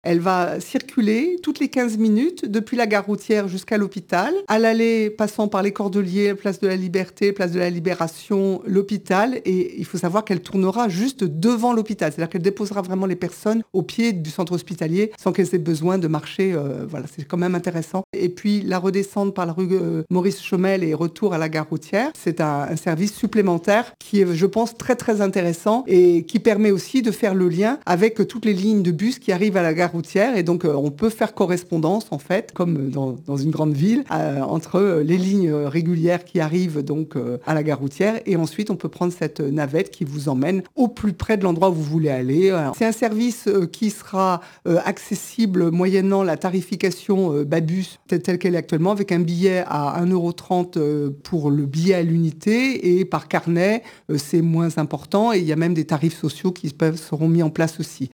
Elle va circuler toutes les 15 minutes depuis la gare routière jusqu'à l'hôpital. À l'aller, passant par les Cordeliers, place de la Liberté, place de la Libération, l'hôpital. Et il faut savoir qu'elle tournera juste devant l'hôpital. C'est-à-dire qu'elle déposera vraiment les personnes au pied du centre hospitalier sans qu'elles aient besoin de marcher. Voilà, c'est quand même intéressant. Et puis la redescente par la rue Maurice Chaumel et retour à la gare routière, c'est un service supplémentaire qui est, je pense, très très intéressant et qui permet aussi de faire le lien avec toutes les lignes de bus qui arrivent à la gare routière. Et donc on peut faire correspondance en fait, comme dans une grande ville, entre les lignes régulières qui arrivent donc à la gare routière, et ensuite on peut prendre cette navette qui vous emmène au plus près de l'endroit où vous voulez aller. C'est un service qui sera accessible moyennant la tarification Babus telle qu'elle est actuellement, avec un billet à 1,30 € pour le billet à l'unité, et par carnet c'est moins important, et il y a même des tarifs sociaux qui seront mis en place aussi.